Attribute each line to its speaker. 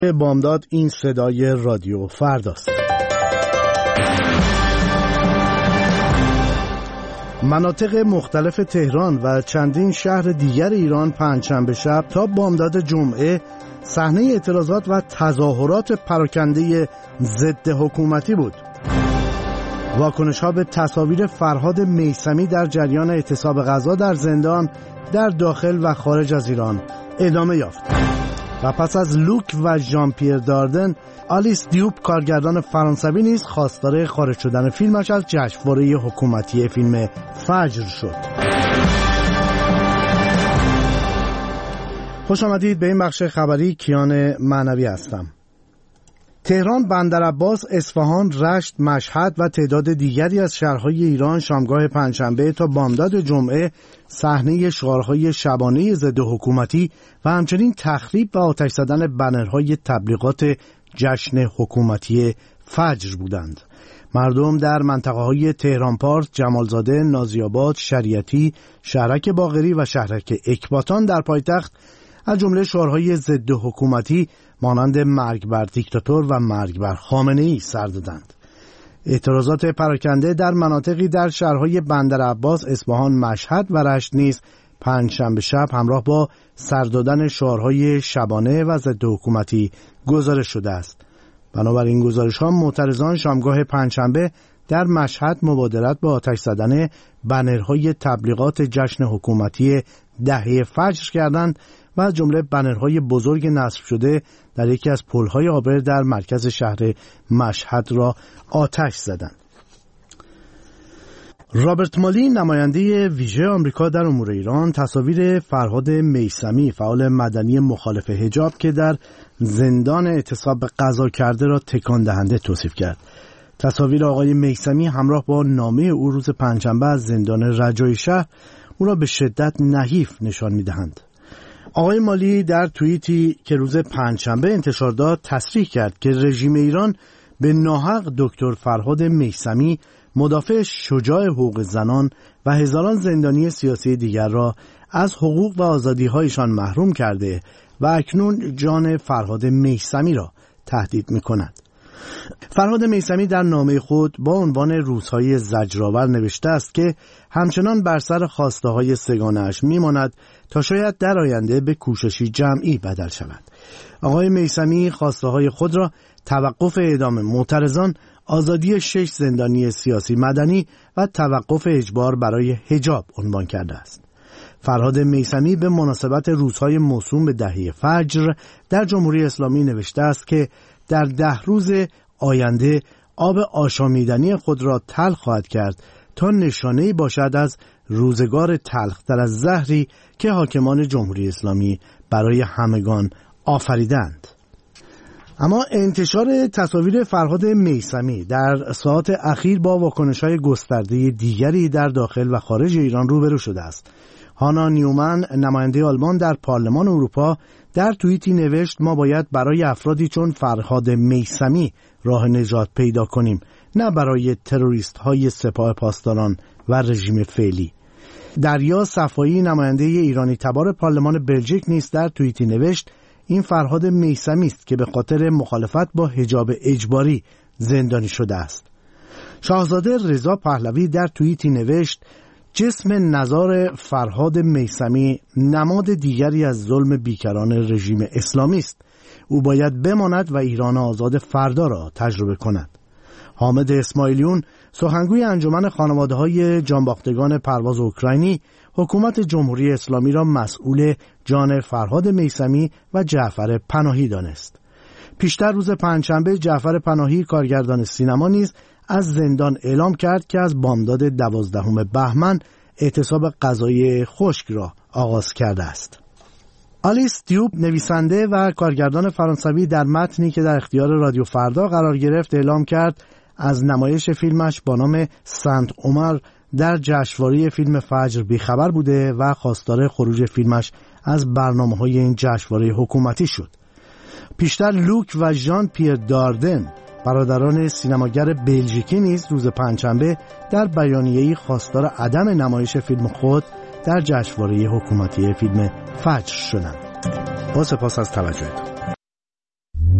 Speaker 1: بامداد این صدای رادیو فرداست. مناطق مختلف تهران و چندین شهر دیگر ایران پنجشنبه شب تا بامداد جمعه صحنه اعتراضات و تظاهرات پراکنده ضد حکومتی بود. واکنش‌ها به تصاویر فرهاد میثمی در جریان اعتصاب غذا در زندان در داخل و خارج از ایران ادامه یافت. و پس از لوک و ژان پیر داردن، آلیس دیوب کارگردان فرانسوی نیز خواستار خارج شدن فیلمش از جشنواره حکومتی فیلم فجر شد. خوش آمدید به این بخش خبری. کیان معنوی هستم. تهران، بندرعباس، اصفهان، رشت، مشهد و تعداد دیگری از شهرهای ایران شامگاه پنجشنبه تا بامداد جمعه صحنه شعارهای شبانه ضد حکومتی و همچنین تخریب و آتش زدن بنرهای تبلیغات جشن حکومتی فجر بودند. مردم در منطقه‌های تهران پارک، جمالزاده، نازی‌آباد، شریعتی، شهرک باقری و شهرک اکباتان در پایتخت از جمله شعارهای ضد حکومتی مانند مرگ بر دیکتاتور و مرگ بر خامنه‌ای سر دادند. اعتراضات پراکنده در مناطقی در شهرهای بندرعباس، اصفهان، مشهد و رشت نیز پنجشنبه شب همراه با سر دادن شعارهای شبانه و ضد حکومتی گزارش شده است. بنابراین گزارش‌ها معترضان شامگاه پنجشنبه در مشهد مبادرت به آتش زدن بنرهای تبلیغات جشن حکومتی دهه فجر کردند و از جمله بنرهای بزرگ نصب شده در یکی از پل‌های عابر در مرکز شهر مشهد را آتش زدند. رابرت مالی، نماینده ویژه آمریکا در امور ایران، تصاویر فرهاد میثمی، فعال مدنی مخالف حجاب که در زندان اعتصاب غذا کرده را تکان دهنده توصیف کرد. تصاویر آقای میثمی همراه با نامه او روز پنجشنبه از زندان رجای شهر او را به شدت نحیف نشان می‌دهند. آقای مالی در توییتی که روز پنجشنبه انتشار داد تصریح کرد که رژیم ایران به ناحق دکتر فرهاد میثمی، مدافع شجاع حقوق زنان و هزاران زندانی سیاسی دیگر را از حقوق و آزادی‌هایشان محروم کرده و اکنون جان فرهاد میثمی را تهدید می‌کند. فرهاد میثمی در نامه خود با عنوان روزهای زجرآور نوشته است که همچنان بر سر خواسته‌های سگانه‌اش می‌ماند تا شاید در آینده به کوششی جمعی بدل شود. آقای میثمی خواسته‌های خود را توقف اعدام معترضان، آزادی 6 زندانی سیاسی مدنی و توقف اجبار برای حجاب عنوان کرده است. فرهاد میثمی به مناسبت روزهای موسوم به دهه فجر در جمهوری اسلامی نوشته است که در 10 روز آینده آب آشامیدنی خود را تلخ خواهد کرد تا نشانه‌ای باشد از روزگار تلختر از زهری که حاکمان جمهوری اسلامی برای همگان آفریدند. اما انتشار تصاویر فرهاد میثمی در ساعات اخیر با واکنش‌های گسترده دیگری در داخل و خارج ایران روبرو شده است. هانا نیومن، نماینده آلمان در پارلمان اروپا، در توییتی نوشت ما باید برای افرادی چون فرهاد میثمی راه نجات پیدا کنیم، نه برای تروریست‌های سپاه پاسداران و رژیم فعلی. دریا صفایی، نماینده ایرانی تبار پارلمان بلژیک نیز در توییتی نوشت این فرهاد میثمی است که به خاطر مخالفت با حجاب اجباری زندانی شده است. شاهزاده رضا پهلوی در توییتی نوشت جسم نزار فرهاد میثمی نماد دیگری از ظلم بیکران رژیم اسلامی است. او باید بماند و ایران آزاد فردا را تجربه کند. حامد اسماعیلیون، سخنگوی انجمن خانواده‌های جانباختگان پرواز اوکراینی، حکومت جمهوری اسلامی را مسئول جان فرهاد میثمی و جعفر پناهی دانست. پیشتر روز پنجشنبه جعفر پناهی، کارگردان سینما، نیز از زندان اعلام کرد که از بامداد 12 بهمن اعتصاب غذای خشک را آغاز کرده است. آلیس دیوب، نویسنده و کارگردان فرانسوی، در متنی که در اختیار رادیو فردا قرار گرفت اعلام کرد از نمایش فیلمش با نام سنت عمر در جشنواره فیلم فجر بیخبر بوده و خواستار خروج فیلمش از برنامه‌های این جشنواره حکومتی شد. پیشتر لوک و ژان پیر داردن، برادران سینماگر بلژیکی، نیز روز پنجشنبه در بیانیه‌ای خواستار عدم نمایش فیلم خود در جشنواره حکومتی فیلم فجر شدند. با سپاس از توجهتان.